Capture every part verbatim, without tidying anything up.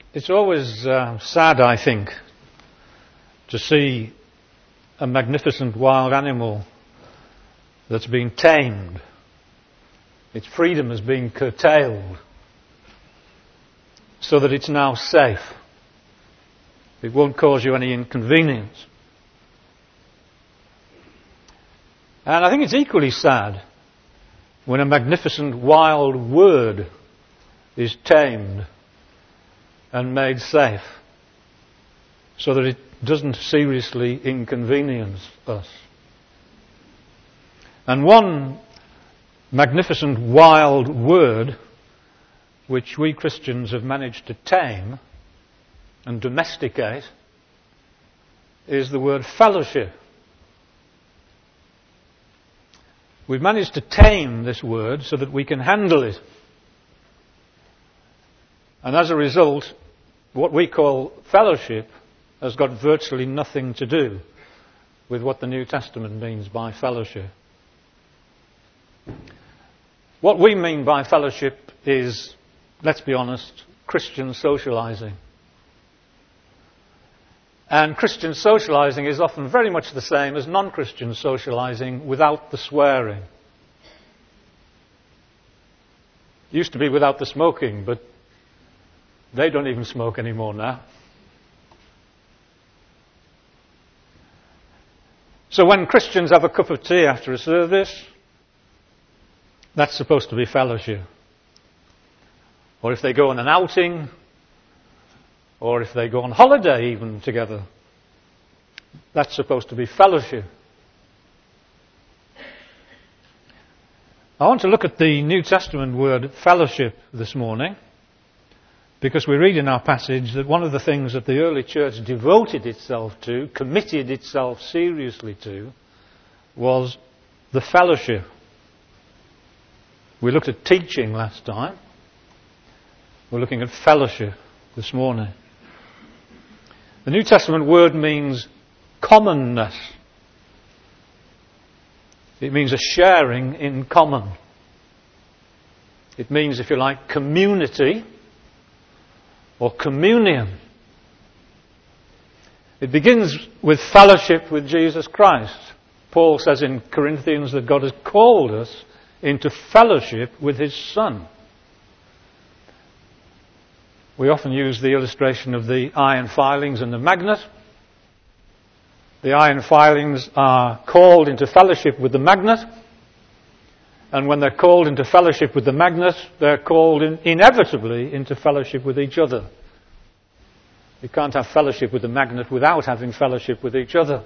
It's always uh, sad, I think, to see a magnificent wild animal that's been tamed. Its freedom has been curtailed so that it's now safe. It won't cause you any inconvenience. And I think it's equally sad when a magnificent wild word is tamed and made safe so that it doesn't seriously inconvenience us. And one magnificent wild word which we Christians have managed to tame and domesticate is the word fellowship. We've managed to tame this word so that we can handle it. And as a result, what we call fellowship has got virtually nothing to do with what the New Testament means by fellowship. What we mean by fellowship is, let's be honest, Christian socializing. And Christian socializing is often very much the same as non-Christian socializing without the swearing. It used to be without the smoking, but they don't even smoke anymore now. So when Christians have a cup of tea after a service, that's supposed to be fellowship. Or if they go on an outing, or if they go on holiday even together, that's supposed to be fellowship. I want to look at the New Testament word fellowship this morning, because we read in our passage that one of the things that the early church devoted itself to, committed itself seriously to, was the fellowship. We looked at teaching last time. We're looking at fellowship this morning. The New Testament word means commonness. It means a sharing in common. It means, if you like, community or communion. It begins with fellowship with Jesus Christ. Paul says in Corinthians that God has called us into fellowship with His Son. We often use the illustration of the iron filings and the magnet. The iron filings are called into fellowship with the magnet, and when they're called into fellowship with the magnet, they're called in, inevitably into fellowship with each other. You can't have fellowship with the magnet without having fellowship with each other.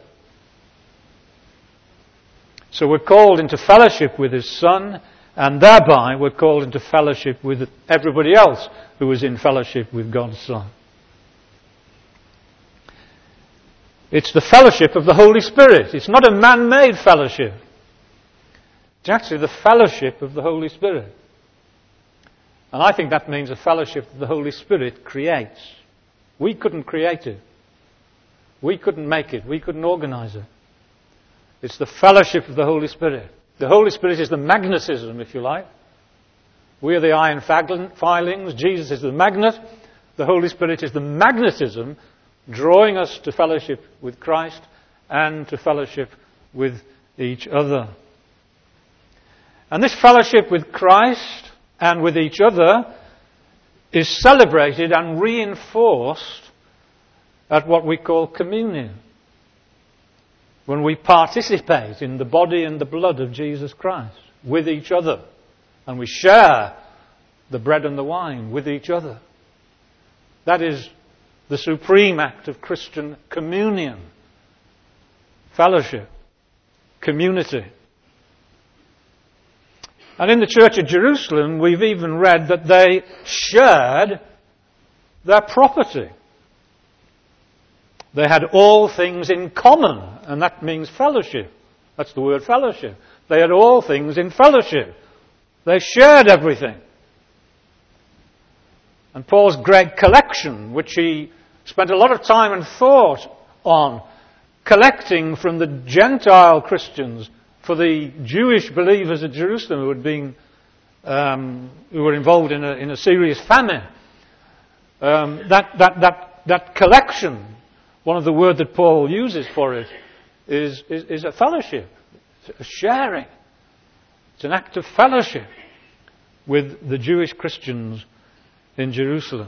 So we're called into fellowship with His Son, and thereby we're called into fellowship with everybody else who is in fellowship with God's Son. It's the fellowship of the Holy Spirit. It's not a man-made fellowship. It's actually the fellowship of the Holy Spirit. And I think that means a fellowship that the Holy Spirit creates. We couldn't create it. We couldn't make it. We couldn't organize it. It's the fellowship of the Holy Spirit. The Holy Spirit is the magnetism, if you like. We are the iron filings. Jesus is the magnet. The Holy Spirit is the magnetism drawing us to fellowship with Christ and to fellowship with each other. And this fellowship with Christ and with each other is celebrated and reinforced at what we call communion, when we participate in the body and the blood of Jesus Christ with each other, and we share the bread and the wine with each other. That is the supreme act of Christian communion, fellowship, community. And in the Church of Jerusalem, we've even read that they shared their property. They had all things in common, and that means fellowship. That's the word fellowship. They had all things in fellowship. They shared everything. And Paul's great collection, which he spent a lot of time and thought on, collecting from the Gentile Christians for the Jewish believers at Jerusalem who had been, um, who were involved in a, in a serious famine, Um, that, that, that, that collection, one of the words that Paul uses for it, is, is, is a fellowship, it's a sharing. It's an act of fellowship with the Jewish Christians in Jerusalem.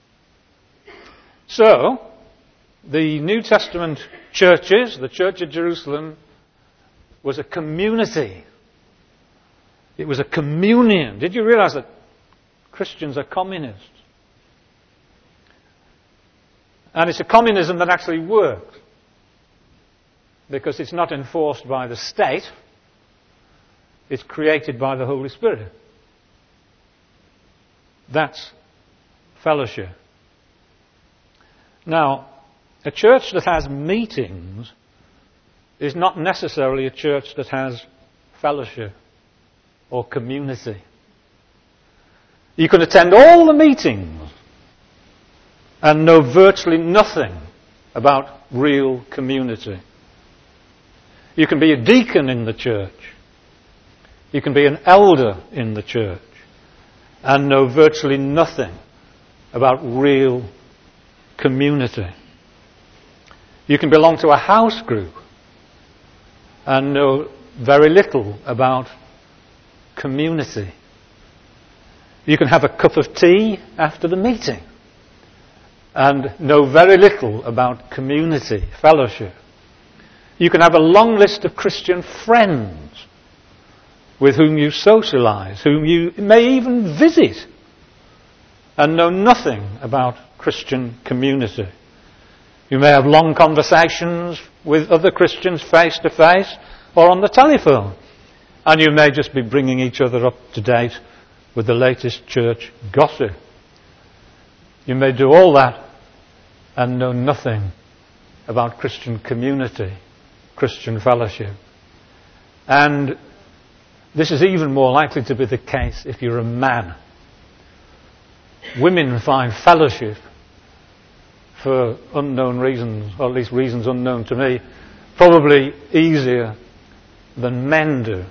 So, the New Testament churches, the Church of Jerusalem, was a community. It was a communion. Did you realize that Christians are communists? And it's a communism that actually works, because it's not enforced by the state, it's created by the Holy Spirit. That's fellowship. Now, a church that has meetings is not necessarily a church that has fellowship or community. You can attend all the meetings and know virtually nothing about real community. You can be a deacon in the church. You can be an elder in the church and know virtually nothing about real community. You can belong to a house group and know very little about community. You can have a cup of tea after the meeting and know very little about community, fellowship. You can have a long list of Christian friends with whom you socialise, whom you may even visit, and know nothing about Christian community. You may have long conversations with other Christians face to face or on the telephone, and you may just be bringing each other up to date with the latest church gossip. You may do all that and know nothing about Christian community, Christian fellowship. And this is even more likely to be the case if you're a man. Women find fellowship, for unknown reasons, or at least reasons unknown to me, probably easier than men do.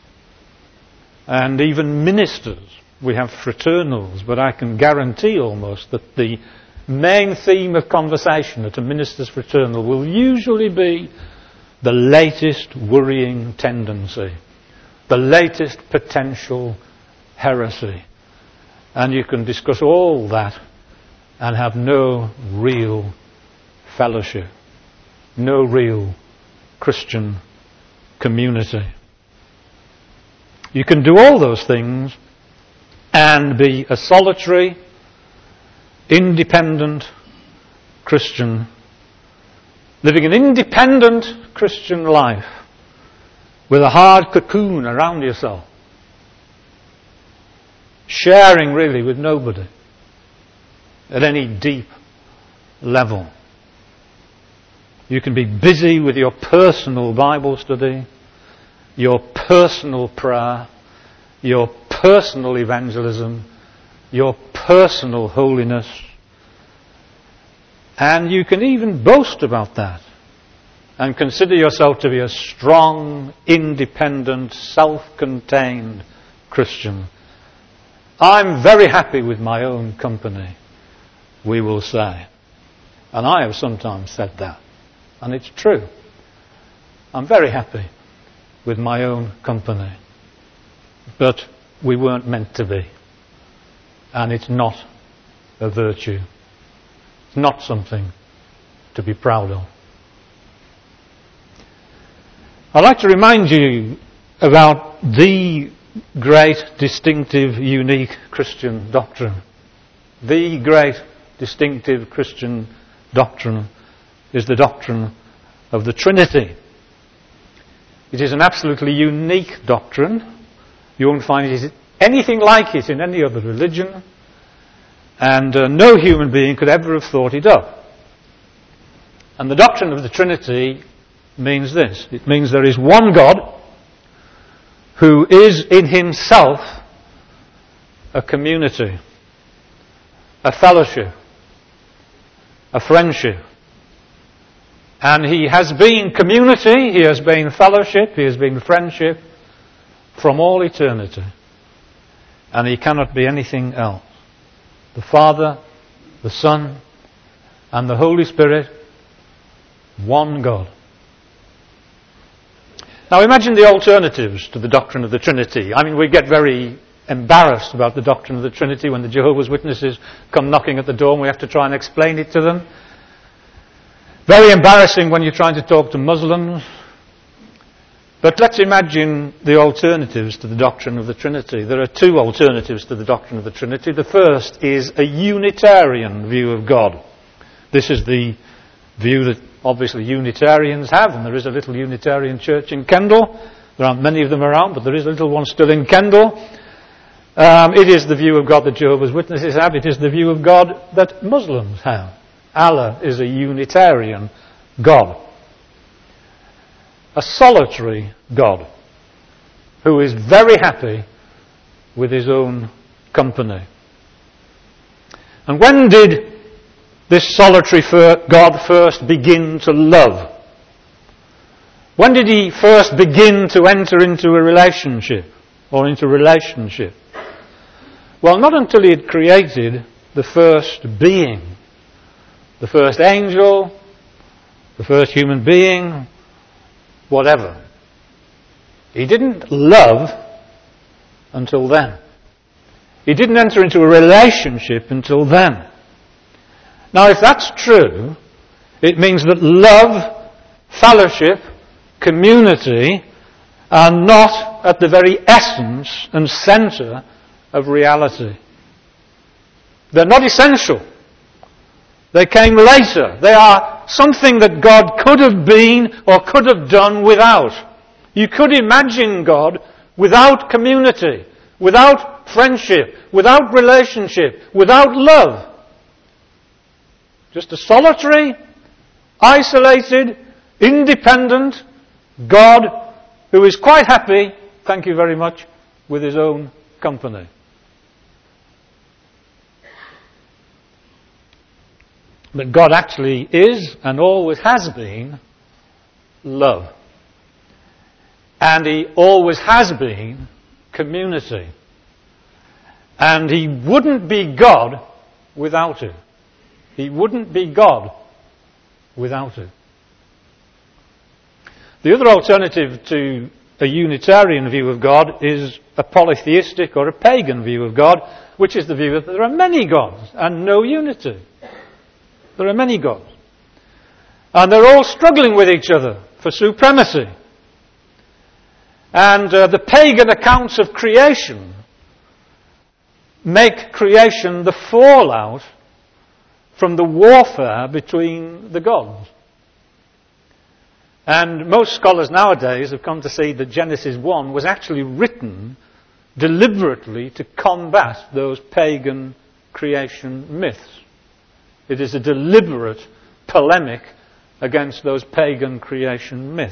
And even ministers, we have fraternals, but I can guarantee almost that the main theme of conversation at a minister's fraternal will usually be the latest worrying tendency, the latest potential heresy. And you can discuss all that and have no real fellowship, no real Christian community. You can do all those things and be a solitary, independent Christian, living an independent Christian life with a hard cocoon around yourself, sharing really with nobody at any deep level. You can be busy with your personal Bible study, your personal prayer, your personal evangelism, your personal holiness, and you can even boast about that and consider yourself to be a strong, independent, self-contained Christian. I'm very happy with my own company, we will say. And I have sometimes said that. And it's true. I'm very happy with my own company. But we weren't meant to be. And it's not a virtue. It's not something to be proud of. I'd like to remind you about the great, distinctive, unique Christian doctrine. The great, distinctive Christian doctrine is the doctrine of the Trinity. It is an absolutely unique doctrine. You won't find it anything like it in any other religion, and uh, no human being could ever have thought it up. And the doctrine of the Trinity means this. It means there is one God who is in himself a community, a fellowship, a friendship. And he has been community, he has been fellowship, he has been friendship from all eternity. And he cannot be anything else. The Father, the Son, and the Holy Spirit, one God. Now imagine the alternatives to the doctrine of the Trinity. I mean, we get very embarrassed about the doctrine of the Trinity when the Jehovah's Witnesses come knocking at the door and we have to try and explain it to them. Very embarrassing when you're trying to talk to Muslims. But let's imagine the alternatives to the doctrine of the Trinity. There are two alternatives to the doctrine of the Trinity. The first is a Unitarian view of God. This is the view that obviously Unitarians have, and there is a little Unitarian church in Kendal. There aren't many of them around, but there is a little one still in Kendal. Um, it is the view of God that Jehovah's Witnesses have. It is the view of God that Muslims have. Allah is a Unitarian God. A solitary God who is very happy with his own company. And when did this solitary God first begin to love? When did he first begin to enter into a relationship or into relationship? Well, not until he had created the first being, the first angel, the first human being, whatever. He didn't love until then. He didn't enter into a relationship until then. Now, if that's true, it means that love, fellowship, community are not at the very essence and centre of reality. They're not essential. They came later. They are something that God could have been or could have done without. You could imagine God without community, without friendship, without relationship, without love. Just a solitary, isolated, independent God who is quite happy, thank you very much, with his own company. But God actually is and always has been love. And he always has been community. And he wouldn't be God without it. He wouldn't be God without it. The other alternative to a Unitarian view of God is a polytheistic or a pagan view of God, which is the view that there are many gods and no unity. There are many gods. And they're all struggling with each other for supremacy. And uh, the pagan accounts of creation make creation the fallout from the warfare between the gods. And most scholars nowadays have come to see that Genesis one was actually written deliberately to combat those pagan creation myths. It is a deliberate polemic against those pagan creation myths.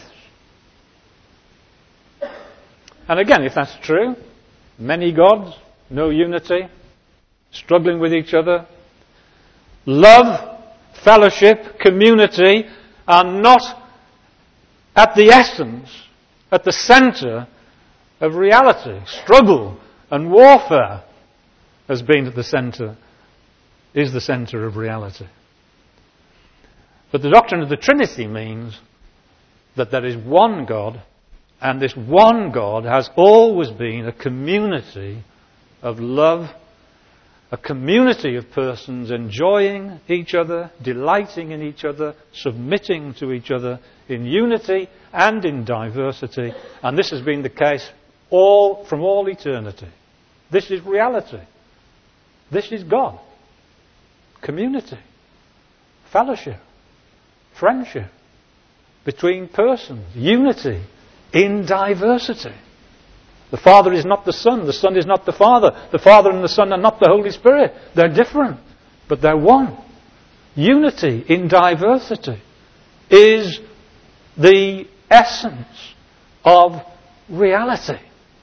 And again, if that's true, many gods, no unity, struggling with each other, love, fellowship, community are not at the essence, at the centre of reality. Struggle and warfare has been at the centre, is the centre of reality. But the doctrine of the Trinity means that there is one God, and this one God has always been a community of love, a community of persons enjoying each other, delighting in each other, submitting to each other in unity and in diversity. And this has been the case all from all eternity. This is reality. This is God. Community, fellowship, friendship between persons, unity in diversity. The Father is not the Son, the Son is not the Father, the Father and the Son are not the Holy Spirit. They're different, but they're one. Unity in diversity is the essence of reality.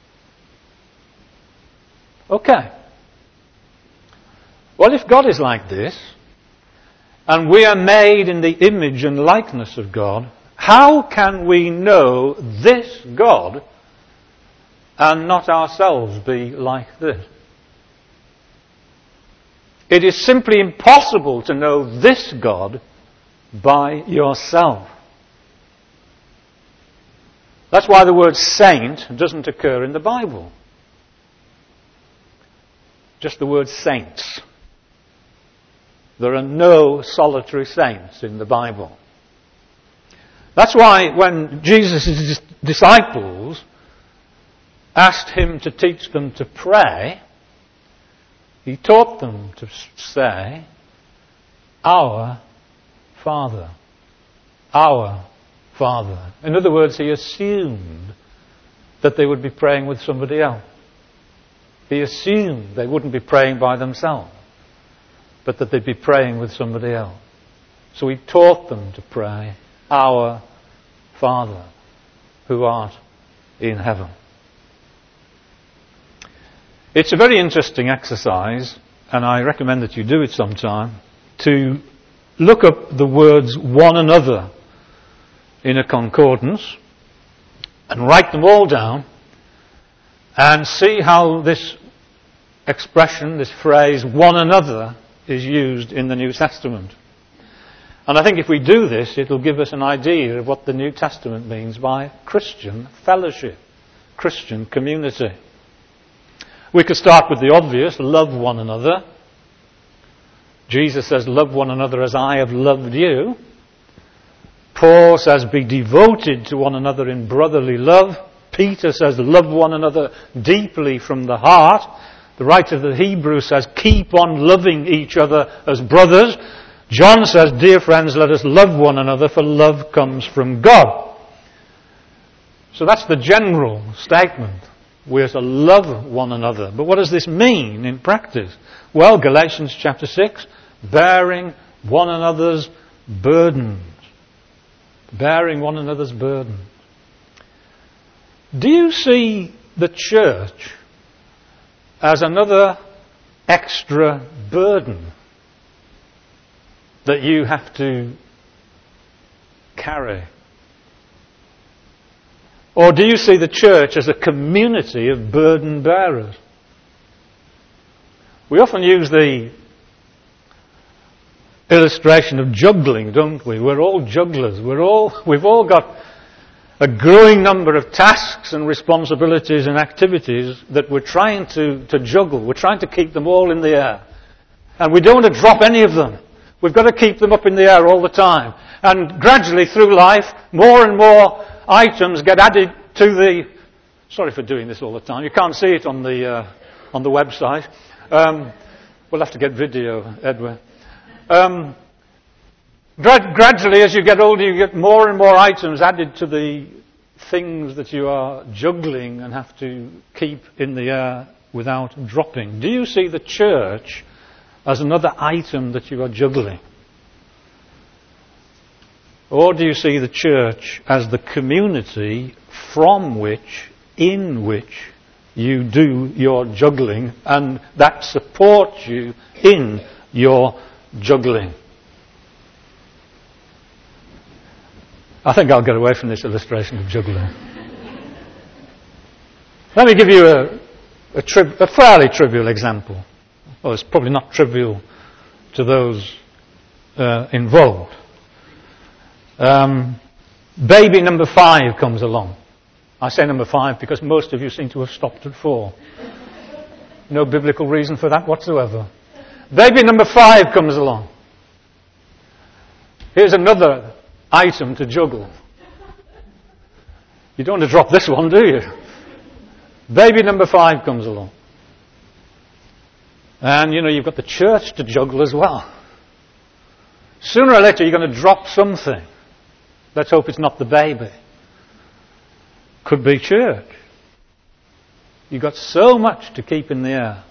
Okay. Well, if God is like this, and we are made in the image and likeness of God, how can we know this God and not ourselves be like this? It is simply impossible to know this God by yourself. That's why the word saint doesn't occur in the Bible. Just the word saints. There are no solitary saints in the Bible. That's why when Jesus' disciples asked him to teach them to pray, he taught them to say, "Our Father." Our Father. In other words, he assumed that they would be praying with somebody else. He assumed they wouldn't be praying by themselves, but that they'd be praying with somebody else. So he taught them to pray, "Our Father, who art in heaven." It's a very interesting exercise, and I recommend that you do it sometime, to look up the words "one another" in a concordance and write them all down and see how this expression, this phrase, "one another," is used in the New Testament. And I think if we do this, it'll give us an idea of what the New Testament means by Christian fellowship, Christian community. We could start with the obvious, love one another. Jesus says, "Love one another as I have loved you." Paul says, "Be devoted to one another in brotherly love." Peter says, "Love one another deeply from the heart." The writer of the Hebrews says, "Keep on loving each other as brothers." John says, "Dear friends, let us love one another, for love comes from God." So that's the general statement. We're to love one another. But what does this mean in practice? Well, Galatians chapter six, bearing one another's burdens. Bearing one another's burdens. Do you see the church as another extra burden that you have to carry? Or do you see the church as a community of burden bearers? We often use the illustration of juggling, don't we? We're all jugglers. We're all, we've all got a growing number of tasks and responsibilities and activities that we're trying to, to juggle. We're trying to keep them all in the air. And we don't want to drop any of them. We've got to keep them up in the air all the time. And gradually through life, more and more items get added to the... Sorry for doing this all the time. You can't see it on the uh, on the website. Um, we'll have to get video, Edwin. Um, gra- gradually, as you get older, you get more and more items added to the things that you are juggling and have to keep in the air without dropping. Do you see the church as another item that you are juggling? Or do you see the church as the community from which, in which you do your juggling and that supports you in your juggling? I think I'll get away from this illustration of juggling. Let me give you a, a, tri- a fairly trivial example. Well, it's probably not trivial to those uh, involved. Um, baby number five comes along. I say number five because most of you seem to have stopped at four. No biblical reason for that whatsoever. Baby number five comes along. Here's another item to juggle. You don't want to drop this one, do you? Baby number five comes along. And, you know, you've got the church to juggle as well. Sooner or later you're going to drop something. Let's hope it's not the baby. Could be church. You've got so much to keep in the air.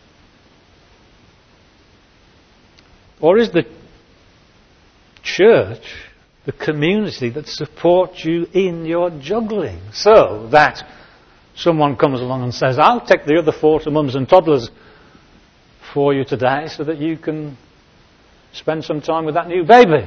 Or is the church the community that supports you in your juggling? So that someone comes along and says, "I'll take the other four to mums and toddlers for you today so that you can spend some time with that new baby."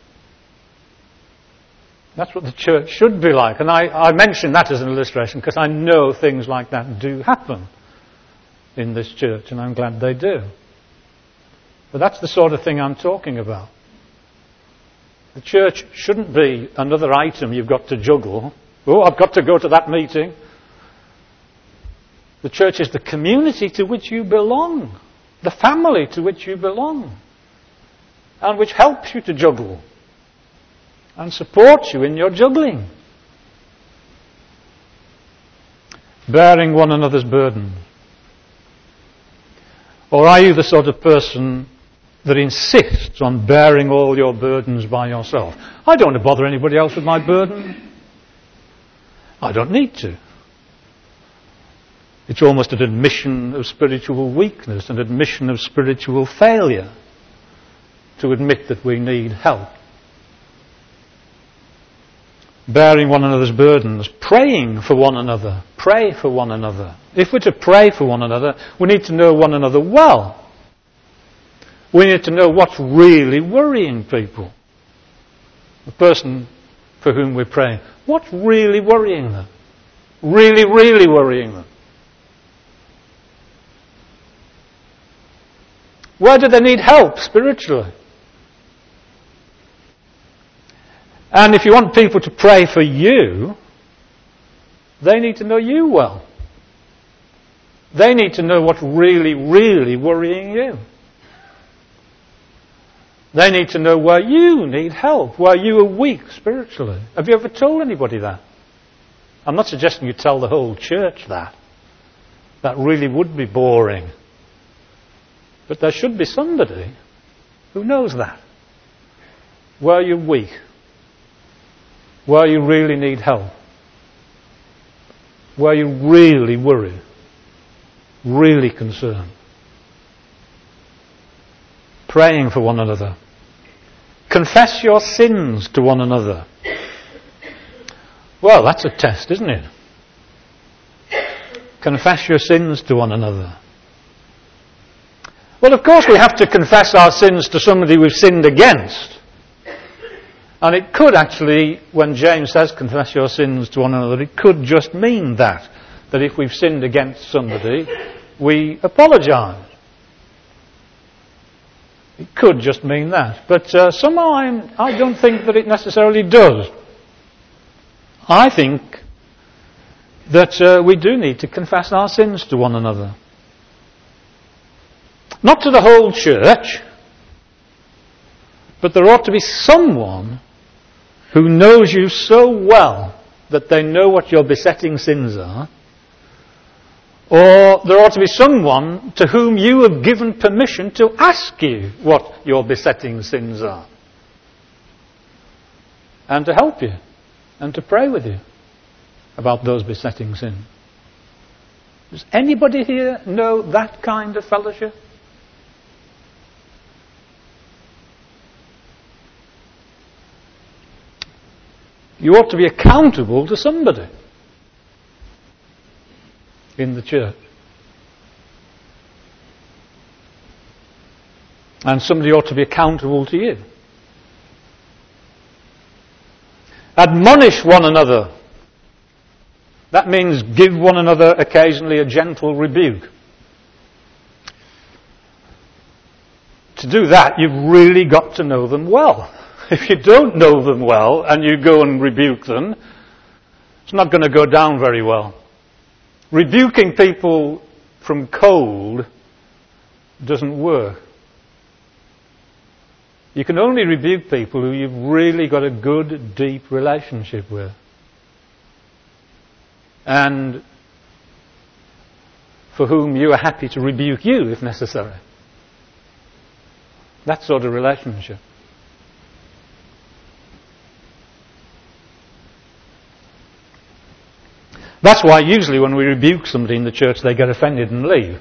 That's what the church should be like. And I, I mention that as an illustration because I know things like that do happen in this church, and I'm glad they do. But that's the sort of thing I'm talking about. The church shouldn't be another item you've got to juggle. Oh, I've got to go to that meeting. The church is the community to which you belong, the family to which you belong, and which helps you to juggle and supports you in your juggling. Bearing one another's burdens. Or are you the sort of person that insists on bearing all your burdens by yourself? I don't want to bother anybody else with my burden. I don't need to. It's almost an admission of spiritual weakness, an admission of spiritual failure, to admit that we need help. Bearing one another's burdens, praying for one another. Pray for one another. If we're to pray for one another, we need to know one another well. We need to know what's really worrying people. The person for whom we're praying. What's really worrying them? Really, really worrying them. Where do they need help spiritually? And if you want people to pray for you, they need to know you well. They need to know what's really, really worrying you. They need to know where you need help, where you are weak spiritually. Have you ever told anybody that? I'm not suggesting you tell the whole church that. That really would be boring. But there should be somebody who knows that. Where you're weak. Where you really need help. Where you really worry. Really concerned. Praying for one another. Confess your sins to one another. Well, that's a test, isn't it? Confess your sins to one another. Well, of course we have to confess our sins to somebody we've sinned against. And it could actually, when James says confess your sins to one another, it could just mean that. That if we've sinned against somebody, we apologise. It could just mean that. But uh, somehow I'm, I don't think that it necessarily does. I think that uh, we do need to confess our sins to one another. Not to the whole church, but there ought to be someone who knows you so well that they know what your besetting sins are. Or there ought to be someone to whom you have given permission to ask you what your besetting sins are. And to help you. And to pray with you about those besetting sins. Does anybody here know that kind of fellowship? You ought to be accountable to somebody in the church. And somebody ought to be accountable to you. Admonish one another. That means give one another occasionally a gentle rebuke. To do that, you've really got to know them well. If you don't know them well and you go and rebuke them, it's not going to go down very well. Rebuking people from cold doesn't work. You can only rebuke people who you've really got a good, deep relationship with. And for whom you are happy to rebuke you if necessary. That sort of relationship. That's why usually when we rebuke somebody in the church, they get offended and leave.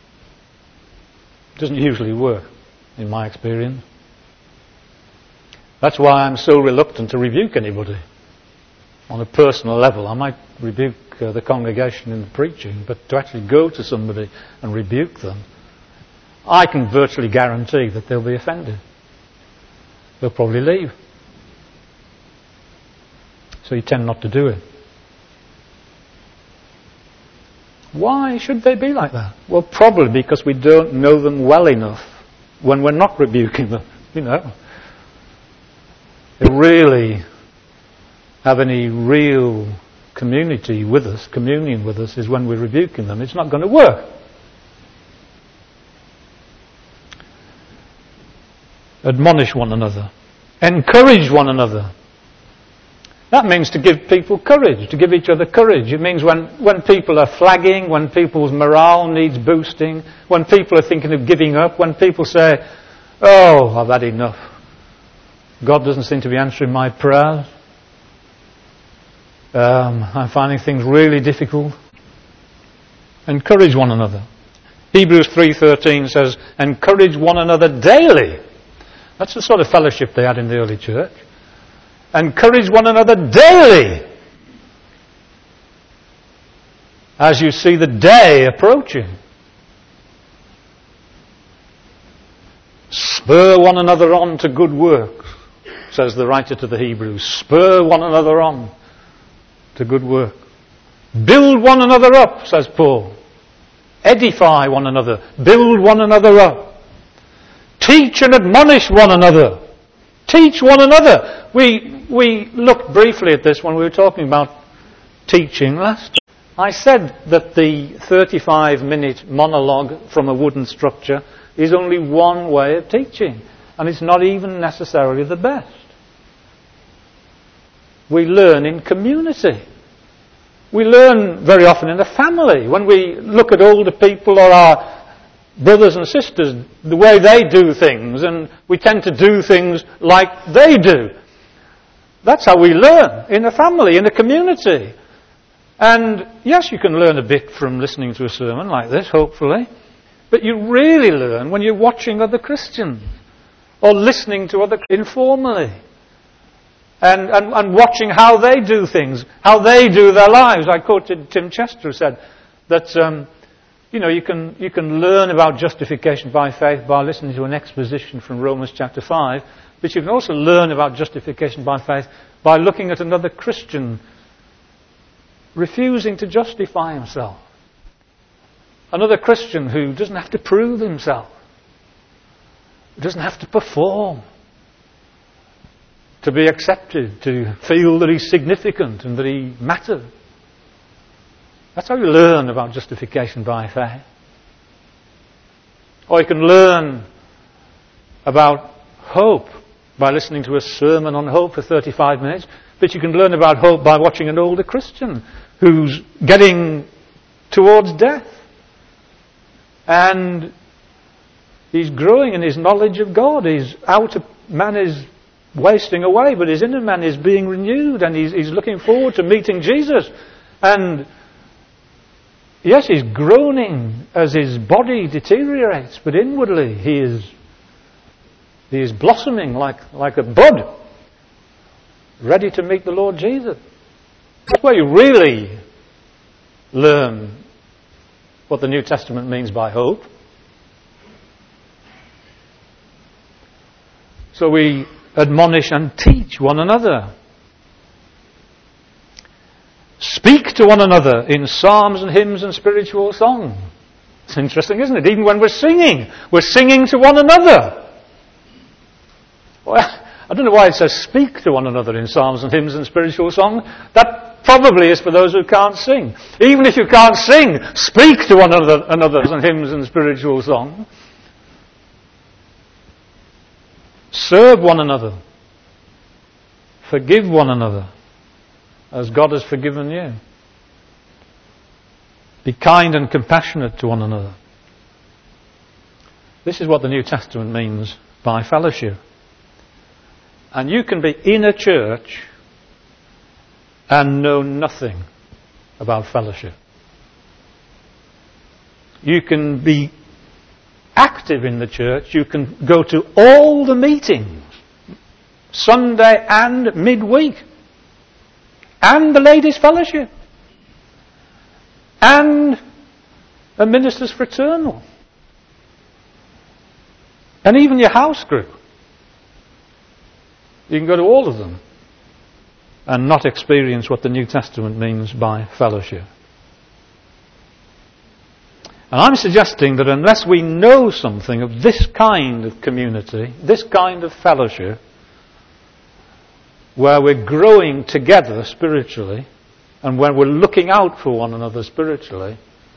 It doesn't usually work, in my experience. That's why I'm so reluctant to rebuke anybody. On a personal level, I might rebuke uh, the congregation in the preaching, but to actually go to somebody and rebuke them, I can virtually guarantee that they'll be offended. They'll probably leave. So you tend not to do it. Why should they be like that? Well, probably because we don't know them well enough when we're not rebuking them, you know. They really have any real community with us, communion with us, is when we're rebuking them. It's not going to work. Admonish one another. Encourage one another. That means to give people courage, to give each other courage. It means when, when people are flagging, when people's morale needs boosting, when people are thinking of giving up, when people say, oh, I've had enough. God doesn't seem to be answering my prayers. Um, I'm finding things really difficult. Encourage one another. Hebrews three thirteen says, encourage one another daily. That's the sort of fellowship they had in the early church. Encourage one another daily as you see the day approaching. Spur one another on to good works, says the writer to the Hebrews. Spur one another on to good work. Build one another up, says Paul. Edify one another. Build one another up. Teach and admonish one another. Teach one another. We we looked briefly at this when we were talking about teaching last time. I said that the thirty-five minute monologue from a wooden structure is only one way of teaching, and it's not even necessarily the best. We learn in community. We learn very often in a family. When we look at older people or our brothers and sisters, the way they do things, and we tend to do things like they do. That's how we learn, in a family, in a community. And yes, you can learn a bit from listening to a sermon like this, hopefully, but you really learn when you're watching other Christians or listening to other informally and, and, and watching how they do things, how they do their lives. I quoted Tim Chester, who said that um, You know, you can you can learn about justification by faith by listening to an exposition from Romans chapter five, but you can also learn about justification by faith by looking at another Christian refusing to justify himself. Another Christian who doesn't have to prove himself, who doesn't have to perform to be accepted, to feel that he's significant and that he matters. That's how you learn about justification by faith. Or you can learn about hope by listening to a sermon on hope for thirty-five minutes, but you can learn about hope by watching an older Christian who's getting towards death. And he's growing in his knowledge of God. His outer man is wasting away, but his inner man is being renewed, and he's, he's looking forward to meeting Jesus. And yes, he's groaning as his body deteriorates, but inwardly he is he is blossoming like, like a bud, ready to meet the Lord Jesus. That's where you really learn what the New Testament means by hope. So we admonish and teach one another. Speak to one another in psalms and hymns and spiritual songs. It's interesting, isn't it? Even when we're singing, we're singing to one another. Well, I don't know why it says speak to one another in psalms and hymns and spiritual songs. That probably is for those who can't sing. Even if you can't sing, speak to one another, another in hymns and spiritual songs. Serve one another. Forgive one another, as God has forgiven you. Be kind and compassionate to one another. This is what the New Testament means by fellowship. And you can be in a church and know nothing about fellowship. You can be active in the church. You can go to all the meetings, Sunday and midweek, and the ladies' fellowship, and a minister's fraternal, and even your house group. You can go to all of them and not experience what the New Testament means by fellowship. And I'm suggesting that unless we know something of this kind of community, this kind of fellowship, where we're growing together spiritually, and when we're looking out for one another spiritually,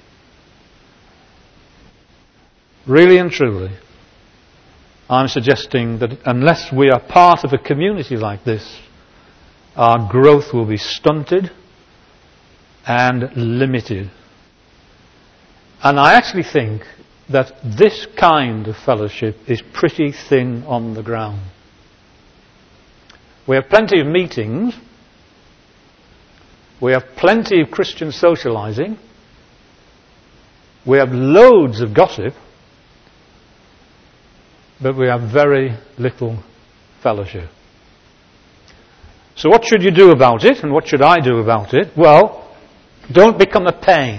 really and truly, I'm suggesting that unless we are part of a community like this, our growth will be stunted and limited. And I actually think that this kind of fellowship is pretty thin on the ground. We have plenty of meetings. We have plenty of Christian socializing. We have loads of gossip. But we have very little fellowship. So what should you do about it, and what should I do about it? Well, don't become a pain.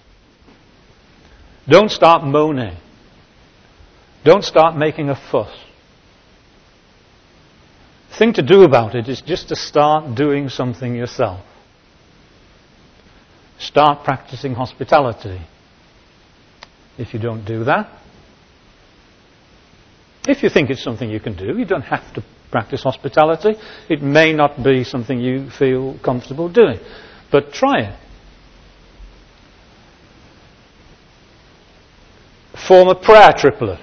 Don't start moaning. Don't start making a fuss. The thing to do about it is just to start doing something yourself. Start practicing hospitality. If you don't do that, if you think it's something you can do, you don't have to practice hospitality. It may not be something you feel comfortable doing, but try it. Form a prayer triplet.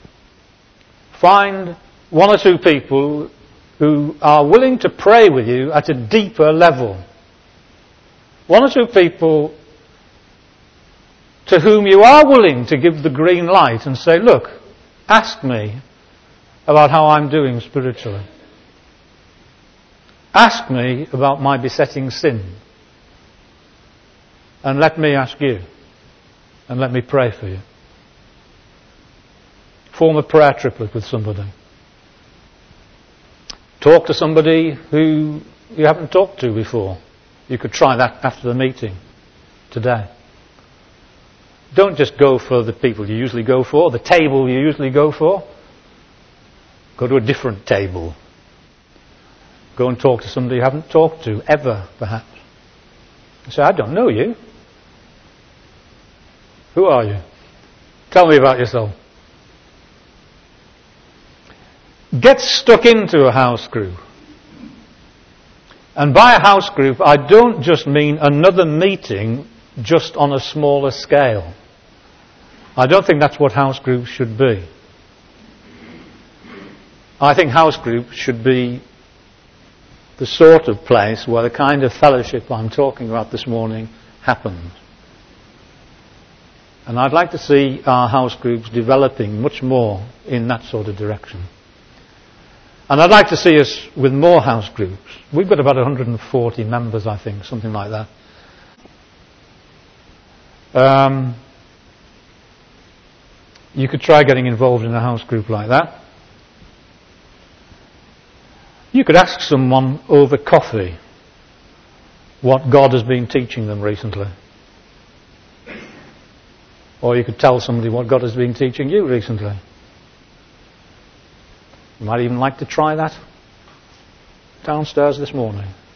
Find one or two people who are willing to pray with you at a deeper level. One or two people to whom you are willing to give the green light and say, look, ask me about how I'm doing spiritually. Ask me about my besetting sin. And let me ask you. And let me pray for you. Form a prayer triplet with somebody. Talk to somebody who you haven't talked to before. You could try that after the meeting today. Don't just go for the people you usually go for, the table you usually go for. Go to a different table. Go and talk to somebody you haven't talked to ever, perhaps. You say, I don't know you. Who are you? Tell me about yourself. Get stuck into a house group. And by a house group, I don't just mean another meeting just on a smaller scale. I don't think that's what house groups should be. I think house groups should be the sort of place where the kind of fellowship I'm talking about this morning happens. And I'd like to see our house groups developing much more in that sort of direction. And I'd like to see us with more house groups. We've got about one hundred forty members, I think, something like that. Um, you could try getting involved in a house group like that. You could ask someone over coffee what God has been teaching them recently. Or you could tell somebody what God has been teaching you recently. You might even like to try that downstairs this morning.